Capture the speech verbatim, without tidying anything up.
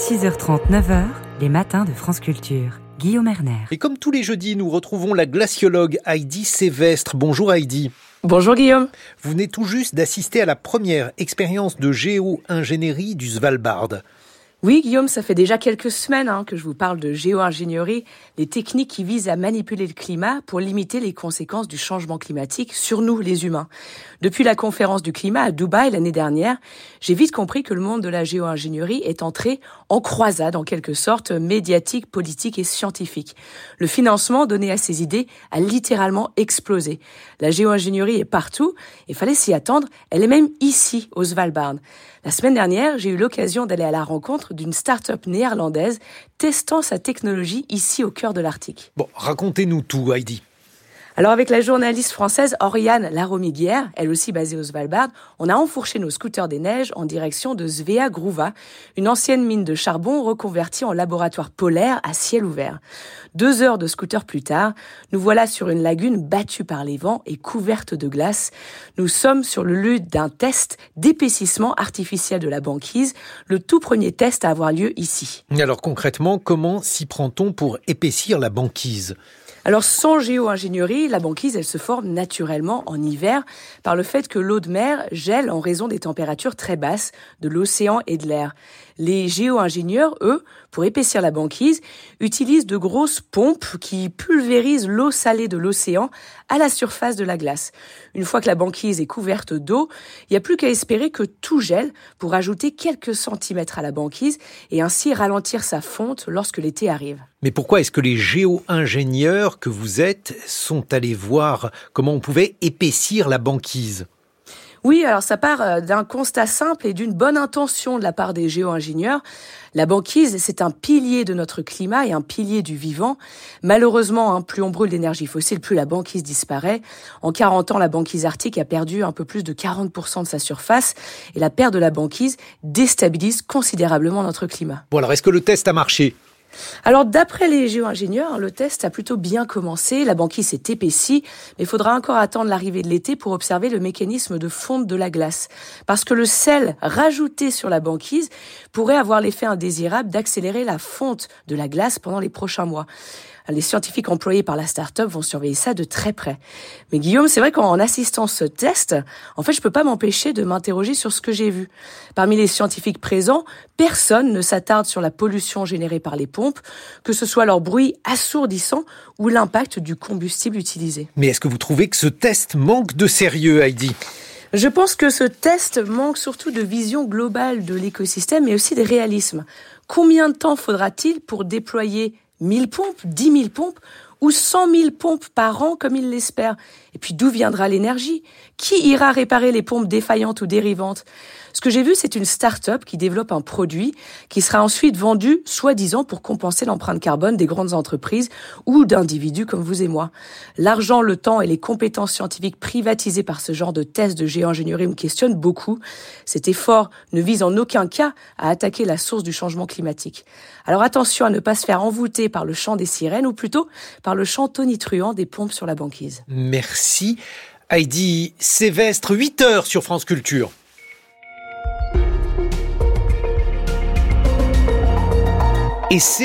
six heures trente, neuf heures, les matins de France Culture. Guillaume Erner. Et comme tous les jeudis, nous retrouvons la glaciologue Heidi Sévestre. Bonjour Heidi. Bonjour Guillaume. Vous venez tout juste d'assister à la première expérience de géo-ingénierie du Svalbard. Oui Guillaume, ça fait déjà quelques semaines hein, que je vous parle de géo-ingénierie, les techniques qui visent à manipuler le climat pour limiter les conséquences du changement climatique sur nous les humains. Depuis la conférence du climat à Dubaï l'année dernière, j'ai vite compris que le monde de la géo-ingénierie est entré en croisade en quelque sorte médiatique, politique et scientifique. Le financement donné à ces idées a littéralement explosé. La géo-ingénierie est partout et fallait s'y attendre, elle est même ici au Svalbard. La semaine dernière, j'ai eu l'occasion d'aller à la rencontre d'une start-up néerlandaise testant sa technologie ici au cœur de l'Arctique. Bon, racontez-nous tout, Heidi. Alors avec la journaliste française Oriane Laromiguière, elle aussi basée au Svalbard, on a enfourché nos scooters des neiges en direction de Svea Gruva, une ancienne mine de charbon reconvertie en laboratoire polaire à ciel ouvert. Deux heures de scooter plus tard, nous voilà sur une lagune battue par les vents et couverte de glace. Nous sommes sur le lieu d'un test d'épaississement artificiel de la banquise, le tout premier test à avoir lieu ici. Alors concrètement, comment s'y prend-on pour épaissir la banquise ? Alors sans géo-ingénierie, la banquise, elle se forme naturellement en hiver par le fait que l'eau de mer gèle en raison des températures très basses de l'océan et de l'air. Les géo-ingénieurs, eux, pour épaissir la banquise, utilisent de grosses pompes qui pulvérisent l'eau salée de l'océan à la surface de la glace. Une fois que la banquise est couverte d'eau, il n'y a plus qu'à espérer que tout gèle pour ajouter quelques centimètres à la banquise et ainsi ralentir sa fonte lorsque l'été arrive. Mais pourquoi est-ce que les géo-ingénieurs que vous êtes sont allés voir comment on pouvait épaissir la banquise ? Oui, alors ça part d'un constat simple et d'une bonne intention de la part des géo-ingénieurs. La banquise, c'est un pilier de notre climat et un pilier du vivant. Malheureusement, hein, plus on brûle d'énergie fossile, plus la banquise disparaît. En quarante ans, la banquise arctique a perdu un peu plus de quarante pour cent de sa surface et la perte de la banquise déstabilise considérablement notre climat. Bon alors, est-ce que le test a marché ? Alors, d'après les géo-ingénieurs, le test a plutôt bien commencé. La banquise s'est épaissie, mais il faudra encore attendre l'arrivée de l'été pour observer le mécanisme de fonte de la glace. Parce que le sel rajouté sur la banquise pourrait avoir l'effet indésirable d'accélérer la fonte de la glace pendant les prochains mois. Les scientifiques employés par la start-up vont surveiller ça de très près. Mais Guillaume, c'est vrai qu'en assistant à ce test, en fait, je peux pas m'empêcher de m'interroger sur ce que j'ai vu. Parmi les scientifiques présents, personne ne s'attarde sur la pollution générée par les pompes, que ce soit leur bruit assourdissant ou l'impact du combustible utilisé. Mais est-ce que vous trouvez que ce test manque de sérieux, Heidi ? Je pense que ce test manque surtout de vision globale de l'écosystème, mais aussi de réalisme. Combien de temps faudra-t-il pour déployer mille pompes, dix mille pompes ou cent mille pompes par an comme ils l'espèrent? Et puis d'où viendra l'énergie? Qui ira réparer les pompes défaillantes ou dérivantes? Ce que j'ai vu, c'est une start-up qui développe un produit qui sera ensuite vendu, soi-disant, pour compenser l'empreinte carbone des grandes entreprises ou d'individus comme vous et moi. L'argent, le temps et les compétences scientifiques privatisées par ce genre de tests de géo-ingénierie me questionnent beaucoup. Cet effort ne vise en aucun cas à attaquer la source du changement climatique. Alors attention à ne pas se faire envoûter par le chant des sirènes ou plutôt par le chant tonitruant des pompes sur la banquise. Merci. Heidi Sévestre, huit heures sur France Culture. Et c'est